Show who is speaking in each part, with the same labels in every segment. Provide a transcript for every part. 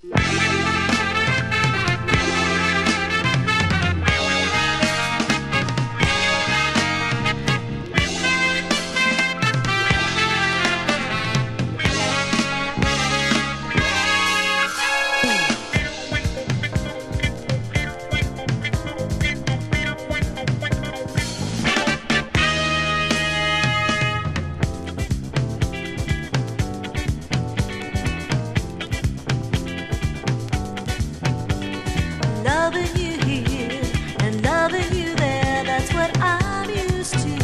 Speaker 1: Loving you here and loving you there, that's what I'm used to.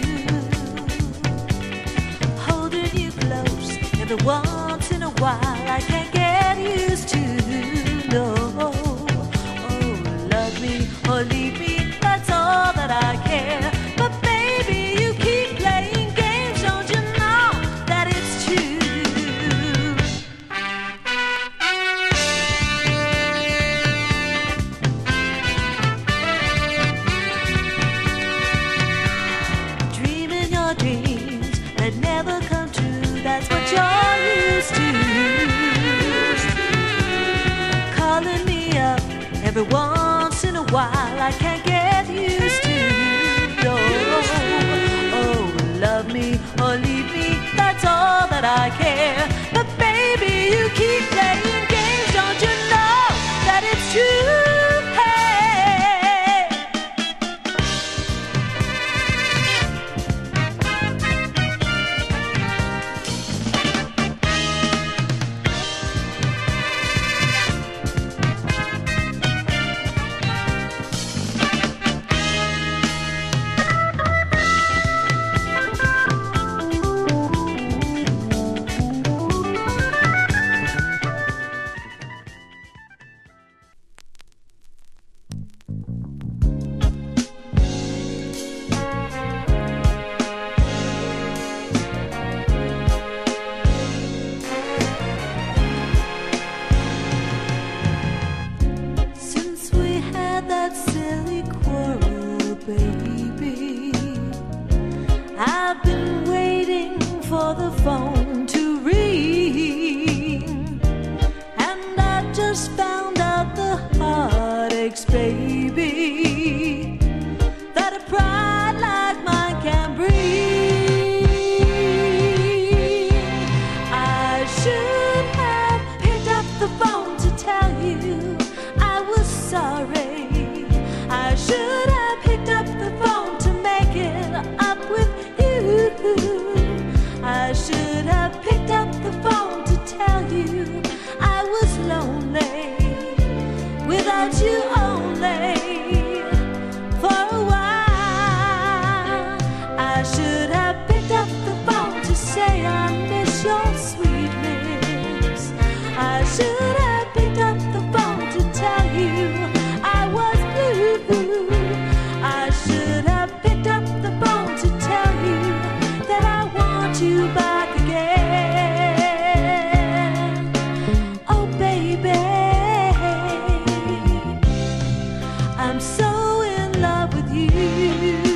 Speaker 1: Holding you close every once in a while, I can't get used to. No, oh, love me or leave me, that's all that I care. But baby, you keep playing games, don't you know that it's true? Dreams that never come true, that's what you're used to. Calling me up every once in a while, I can't get used to. No, oh, love me or leave me, that's all that I care. But baby, you keep playing games, don't you know that it's true? That silly quarrel, baby, I've been waiting for the phone to ring, and I just found out the heartaches, baby, that a pride like mine can bring. I should have picked up the phone to tell you I was sorry. I should have picked up the phone to make it up with you. I should have picked up the phone to tell you I was lonely without you only for a while. I should have picked up the phone to say I miss your sweet lips. I should have picked up the phone to tell you I was blue. I should have picked up the phone to tell you that I want you back again. Oh baby, I'm so in love with you.